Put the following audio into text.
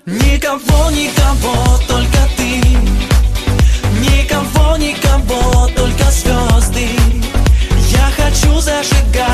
Никого, никого, только ты. Никого, никого, только звезды. Я хочу зажигать